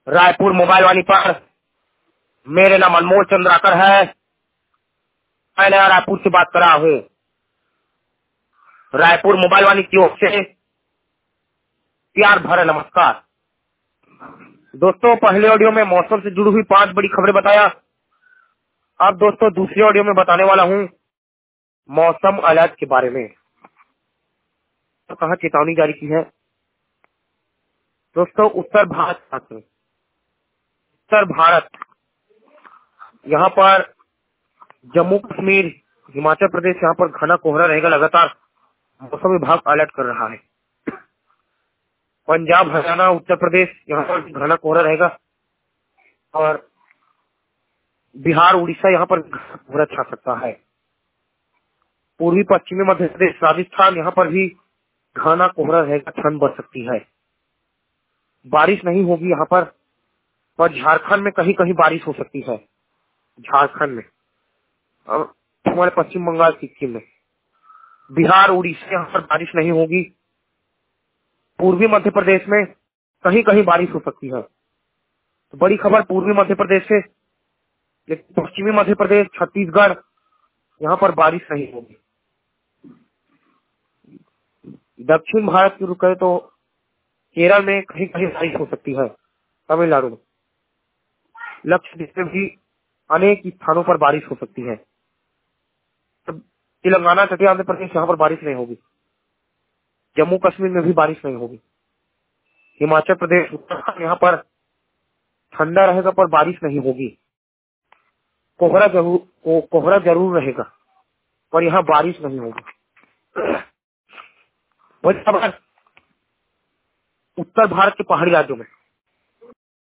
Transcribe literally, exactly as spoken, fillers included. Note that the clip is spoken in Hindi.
रायपुर मोबाइल वाणी पर मेरे नाम अनमोल चंद्राकर है। मैं नया रायपुर से बात कर रहा हूँ। रायपुर मोबाइल वाणी की ओर से प्यार भरा नमस्कार। दोस्तों, पहले ऑडियो में मौसम से जुड़ी हुई पांच बड़ी खबरें बताया। अब दोस्तों दूसरे ऑडियो में बताने वाला हूँ मौसम अलर्ट के बारे में। तो कहाँ चेतावनी जारी की है दोस्तों। उत्तर भारत में उत्तर भारत यहाँ पर जम्मू कश्मीर, हिमाचल प्रदेश, यहाँ पर घना कोहरा रहेगा। लगातार मौसम विभाग अलर्ट कर रहा है। पंजाब, हरियाणा, उत्तर प्रदेश, यहाँ पर घना कोहरा रहेगा और बिहार, उड़ीसा, यहाँ पर कोहरा छा सकता है। पूर्वी पश्चिमी मध्य प्रदेश, राजस्थान, यहाँ पर भी घना कोहरा रहेगा। ठंड बढ़ सकती है। बारिश नहीं होगी यहाँ पर, पर झारखंड में कहीं कहीं बारिश हो सकती है। झारखंड में और हमारे पश्चिम बंगाल, सिक्किम में, बिहार, उड़ीसा, यहाँ पर बारिश नहीं होगी। पूर्वी मध्य प्रदेश में कहीं कहीं बारिश हो सकती है। तो बड़ी खबर पूर्वी मध्य प्रदेश से, लेकिन पश्चिमी मध्य प्रदेश, छत्तीसगढ़, यहाँ पर बारिश नहीं होगी। दक्षिण भारत की रुख करें तो केरल में कहीं कहीं बारिश हो सकती है। तमिलनाडु में, लक्षद्वीप में भी अनेक स्थानों पर बारिश हो सकती है। तेलंगाना, तटीय आंध्र प्रदेश, यहाँ पर बारिश नहीं होगी। जम्मू कश्मीर में भी बारिश नहीं होगी। हिमाचल प्रदेश, उत्तराखंड, यहाँ पर ठंडा रहेगा पर बारिश नहीं होगी। कोहरा जरूर को, कोहरा जरूर रहेगा पर यहाँ बारिश नहीं होगी। वही खबर उत्तर भारत के पहाड़ी राज्यों में